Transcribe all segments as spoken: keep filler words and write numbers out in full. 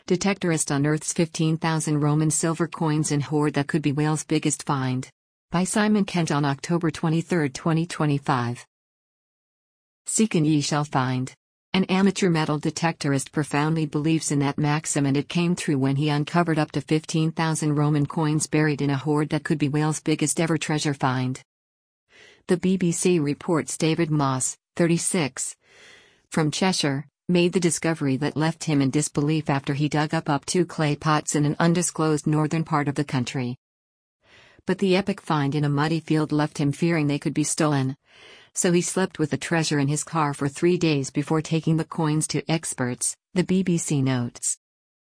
Detectorist unearths fifteen thousand Roman silver coins in hoard that could be Wales' biggest find. By Simon Kent on October twenty-third, twenty twenty-five. Seek and ye shall find. An amateur metal detectorist profoundly believes in that maxim, and it came true when he uncovered up to fifteen thousand Roman coins buried in a hoard that could be Wales' biggest ever treasure find. The B B C reports David Moss, thirty-six, from Cheshire, made the discovery that left him in disbelief after he dug up up two clay pots in an undisclosed northern part of the country. But the epic find in a muddy field left him fearing they could be stolen, so he slept with the treasure in his car for three days before taking the coins to experts, the B B C notes.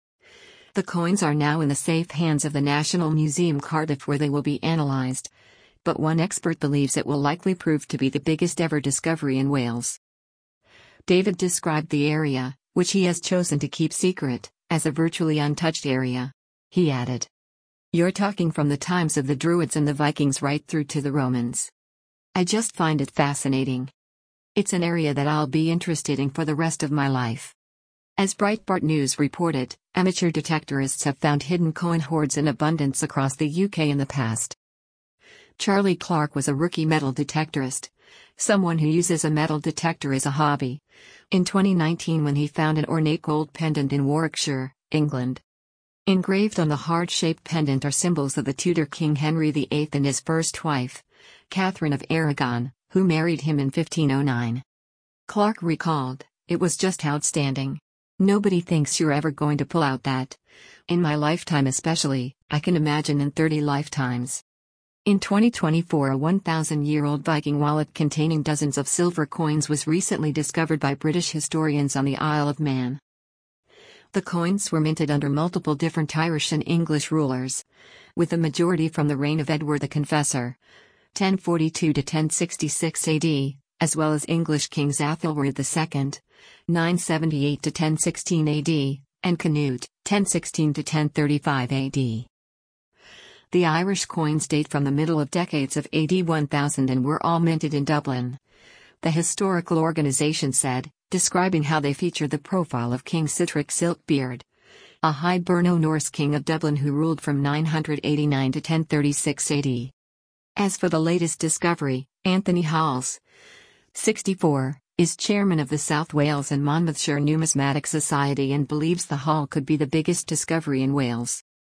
The coins are now in the safe hands of the National Museum Cardiff, where they will be analysed, but one expert believes it will likely prove to be the biggest ever discovery in Wales. David described the area, which he has chosen to keep secret, as a virtually untouched area. He added, "You're talking from the times of the Druids and the Vikings right through to the Romans. I just find it fascinating. It's an area that I'll be interested in for the rest of my life." As Breitbart News reported, amateur detectorists have found hidden coin hoards in abundance across the U K in the past. Charlie Clark was a rookie metal detectorist, someone who uses a metal detector as a hobby, in twenty nineteen when he found an ornate gold pendant in Warwickshire, England. Engraved on the heart-shaped pendant are symbols of the Tudor King Henry the eighth and his first wife, Catherine of Aragon, who married him in fifteen oh nine. Clark recalled, "It was just outstanding. Nobody thinks you're ever going to pull out that. In my lifetime especially, I can imagine in thirty lifetimes." In twenty twenty-four, a one thousand year old Viking wallet containing dozens of silver coins was recently discovered by British historians on the Isle of Man. The coins were minted under multiple different Irish and English rulers, with the majority from the reign of Edward the Confessor, ten forty-two to ten sixty-six A D, as well as English kings Athelred the second, nine seventy-eight to ten sixteen A D, and Canute, ten sixteen to ten thirty-five A D. The Irish coins date from the middle of decades of A D one thousand and were all minted in Dublin. The historical organization said, describing how they feature the profile of King Sitric Silkbeard, a Hiberno Norse king of Dublin who ruled from nine eighty-nine to ten thirty-six A D. As for the latest discovery, Anthony Halls, sixty-four, is chairman of the South Wales and Monmouthshire Numismatic Society and believes the haul could be the biggest discovery in Wales.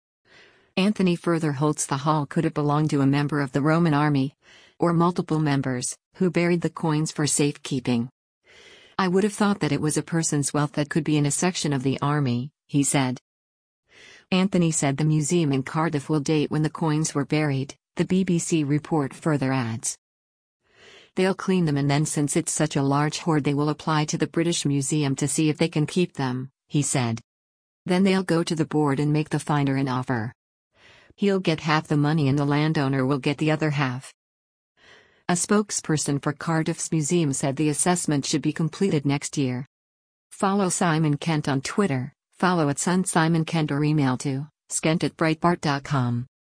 Anthony further holds the haul could have belonged to a member of the Roman army, or multiple members, who buried the coins for safekeeping. "I would have thought that it was a person's wealth that could be in a section of the army," he said. Anthony said the museum in Cardiff will date when the coins were buried, the B B C report further adds. "They'll clean them, and then since it's such a large hoard they will apply to the British Museum to see if they can keep them," he said. "Then they'll go to the board and make the finder an offer. He'll get half the money and the landowner will get the other half." A spokesperson for Cardiff's museum said the assessment should be completed next year. Follow Simon Kent on Twitter, follow at Sun Simon Kent or email to skent at breitbart dot com.